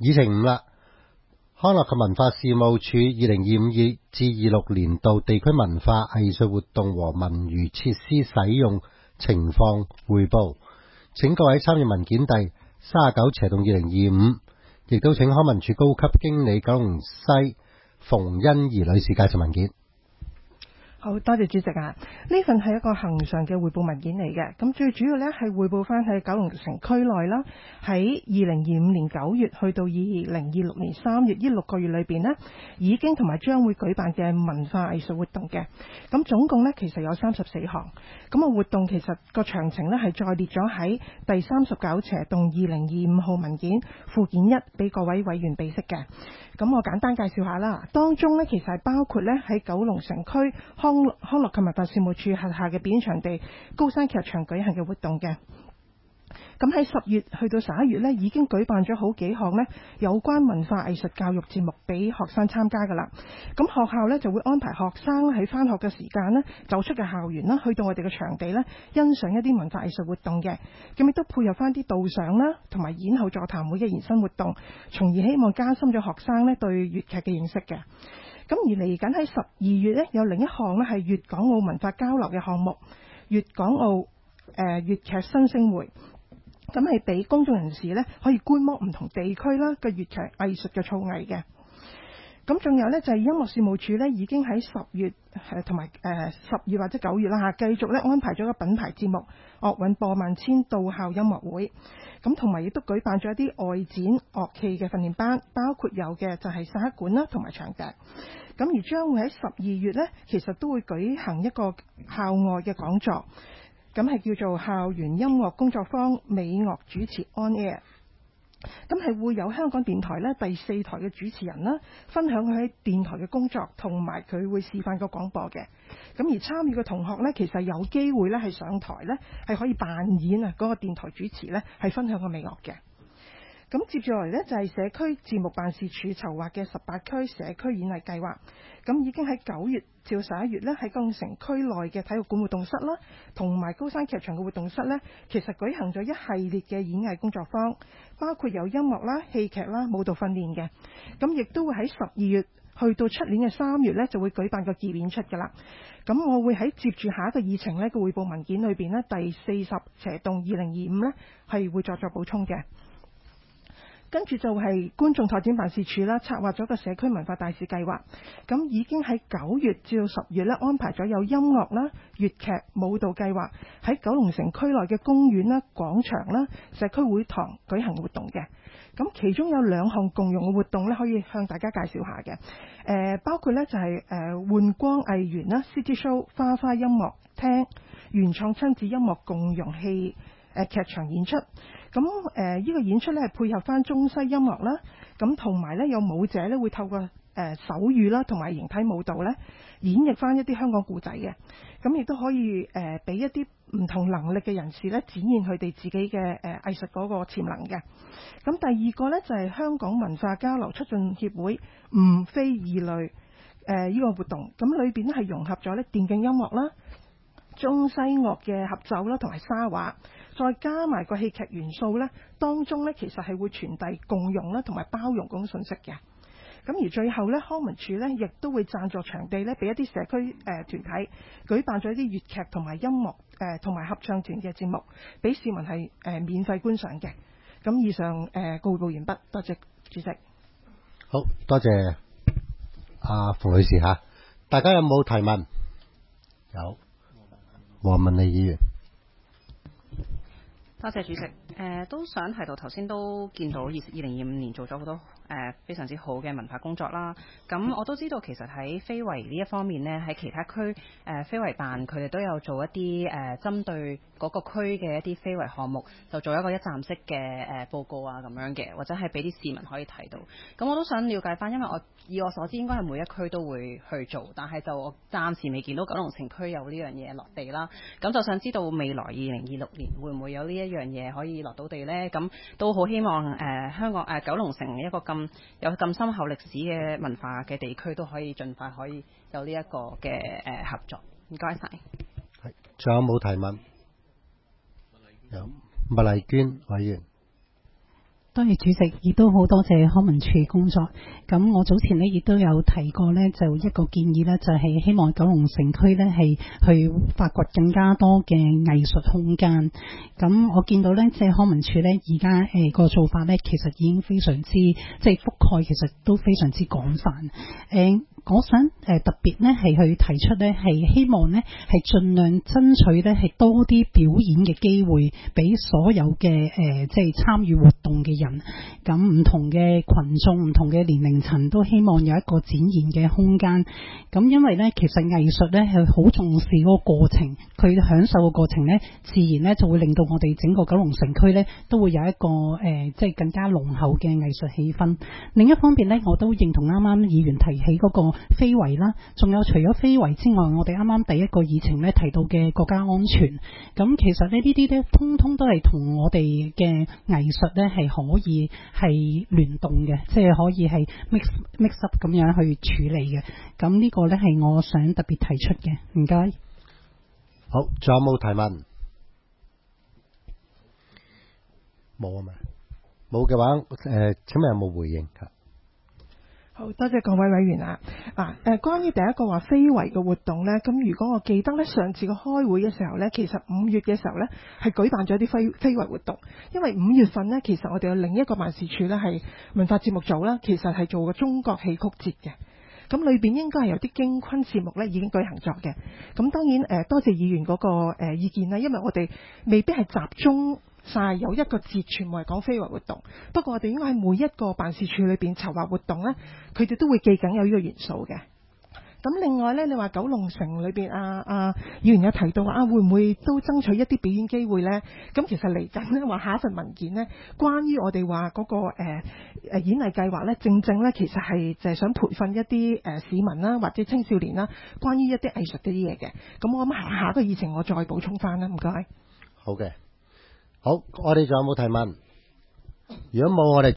議程5啦，康樂及文化事務署2025至26年度地區文化藝術活動和文娛設施使用情況匯報，請各位參閱文件第39/2025，亦都請康文署高級經理九龍西馮欣怡女士介紹文件。 好多謝主席啊！呢份係一個恆常嘅匯報文件嚟嘅，咁最主要呢係匯報翻喺九龍城區內啦，喺2025年9月去到2026年3月呢6個月裏邊呢，已經同埋將會舉辦嘅文化藝術活動嘅。咁總共呢其實有34項，咁啊活動其實個詳情呢係再列咗喺第39/2025號文件附件1俾各位委員備悉嘅。咁我簡單介紹下啦，當中呢其實係包括呢喺九龍城區康樂及文化事務處轄下嘅表演場地高山劇場舉行嘅活動嘅。咁喺10月去到11月呢，已經舉辦咗好幾項呢有關文化藝術教育節目俾學生參加噶啦。咁學校呢就會安排學生喺返學嘅時間呢走出嘅校園啦，去到我哋嘅場地呢欣賞一啲文化藝術活動嘅。咁亦都配合翻啲導賞啦，同埋演後座談會嘅延伸活動，從而希望加深咗學生呢對粵劇嘅認識嘅。咁而嚟緊喺12月呢，有另一項呢係粵港澳文化交流嘅項目，粵港澳粵劇新星會。咁係俾公眾人士呢可以觀摩唔同地區啦嘅粵劇藝術嘅造詣嘅。咁仲有呢，就係音樂事務處呢已經喺10月同埋10月或者9月啦繼續呢安排咗個品牌節目樂韻播萬千到校音樂會。咁同埋亦都舉辦咗一啲外展樂器嘅訓練班，包括有嘅就係薩克管啦同埋長笛。咁而將會喺12月呢，其實都會舉行一個校外嘅講座。咁係叫做校園音樂工作坊美樂主持 On Air， 咁係會有香港電台呢第4台嘅主持人啦，分享佢喺電台嘅工作，同埋佢會示範個廣播嘅。咁而參與嘅同學呢，其實有機會呢係上台呢，係可以扮演啊嗰個電台主持呢，係分享個美樂嘅。咁接住落嚟呢，就係社區節目辦事處籌劃嘅18區社區演藝計劃，咁已經喺9月至11月呢，喺九龍城區內嘅體育館活動室啦，同埋高山劇場嘅活動室呢，其實舉行咗一系列嘅演藝工作坊，包括有音樂啦、戲劇啦、舞蹈訓練嘅。咁亦都會喺12月去到出年嘅3月呢，就會舉辦個結演出㗎啦。咁我會喺接住下一個議程呢個匯報文件裏邊呢，第40/2025呢，係會作補充嘅。跟住就係觀眾拓展辦事處啦，策劃咗個社區文化大使計劃，咁已經喺9月至到10月咧安排咗有音樂啦、粵劇、舞蹈計劃喺九龍城區內嘅公園啦、廣場啦、社區會堂舉行活動嘅。咁其中有2項共用嘅活動咧，可以向大家介紹下嘅。包括咧就係換光藝園啦、City Show 花花音樂廳、原創親子音樂共融戲劇場演出。咁呢個演出咧係配合翻中西音樂啦，咁同埋咧有舞者咧會透過手語啦同埋形體舞蹈咧演繹翻一啲香港故仔嘅，咁亦都可以俾一啲唔同能力嘅人士咧展現佢哋自己嘅藝術嗰個潛能嘅。咁第二個咧就係香港文化交流促進協會唔非異類呢個活動，咁裏邊咧係融合咗咧電競音樂啦、中西樂嘅合奏啦同埋沙畫，再加埋個戲劇元素呢，當中呢其實係會傳遞共融啦同埋包容嗰種信息嘅。咁而最後呢，康文署呢亦都會贊助場地呢，俾一啲社區團體舉辦咗一啲粵劇同埋音樂同埋合唱團嘅節目，俾市民係免費觀賞嘅。咁以上報告完畢，多謝主席。 好多謝阿馮女士嚇，大家有冇提問？有，黃文利議員。 多謝主席。都想提到頭先都見到2025年做咗好多非常之好嘅文化工作啦。咁我都知道其實喺非遺呢一方面呢，喺其他區非遺辦佢哋都有做一啲針對嗰個區嘅一啲非遺項目，就做一個一站式嘅報告啊咁樣嘅，或者係俾啲市民可以睇到。咁我都想了解翻，因為以我所知應該係每一區都會去做，但係就我暫時未見到九龍城區有呢樣嘢落地啦。咁就想知道未來2026年會唔會有呢一樣嘢可以落到地呢？咁都好希望香港九龍城一個有咁深厚歷史嘅文化嘅地區都可以盡快可以有呢一個嘅合作。唔該晒。 係，仲有冇提問？有，麥麗娟委員。 多謝主席，亦都好多謝康文署嘅工作。咁我早前呢亦都有提過呢，就一個建議呢，就係希望九龍城區呢係去發掘更加多嘅藝術空間。咁我見到呢，即係康文署呢而家個做法呢，其實已經非常之即係覆蓋，其實都非常之廣泛。我想特別呢係去提出呢，係希望呢係盡量爭取呢係多啲表演嘅機會，俾所有嘅即係參與活動嘅人。咁唔同嘅群眾、唔同嘅年齡層都希望有一個展現嘅空間。咁因為呢，其實藝術呢係好重視嗰個過程，佢享受嘅過程呢，自然呢就會令到我哋整個九龍城區呢都會有一個即係更加濃厚嘅藝術氣氛。另一方面呢，我都認同啱啱議員提起嗰個非遺啦，仲有除咗非遺之外，我哋啱啱第一個議程咧提到嘅國家安全，咁其實呢啲咧通通都係同我哋嘅藝術咧係可以係聯動嘅，即係可以係 mix up 咁樣去處理嘅。咁呢個咧係我想特別提出嘅。唔該。 好，仲有冇提問？冇啊嘛？冇嘅話，請問有冇回應？ 好多謝各位委員啊！關於第一個話非遺嘅活動呢，咁如果我記得呢，上次個開會嘅時候呢，其實5月嘅時候呢係舉辦咗啲非遺活動，因為5月份呢，其實我哋有另一個辦事處呢係文化節目組啦，其實係做個中國戲曲節嘅，咁裏邊應該係有啲京昆節目呢已經舉行咗嘅。咁當然多謝議員嗰個意見啦，因為我哋未必係集中晒有一個節全部係講非遺活動，不過我哋應該喺每一個辦事處裏邊籌劃活動呢，佢哋都會記緊有呢個元素嘅。咁另外呢，你話九龍城裏邊議員有提到話會唔會都爭取一啲表演機會呢？咁其實嚟緊呢，話下一份文件呢，關於我哋話嗰個演藝計劃呢，正呢其實係就係想培訓一啲市民啦或者青少年啦，關於一啲藝術嘅啲嘢嘅。咁我諗下一個議程我再補充翻啦，唔該。 好嘅。好，我哋仲有冇提問？如果冇，我哋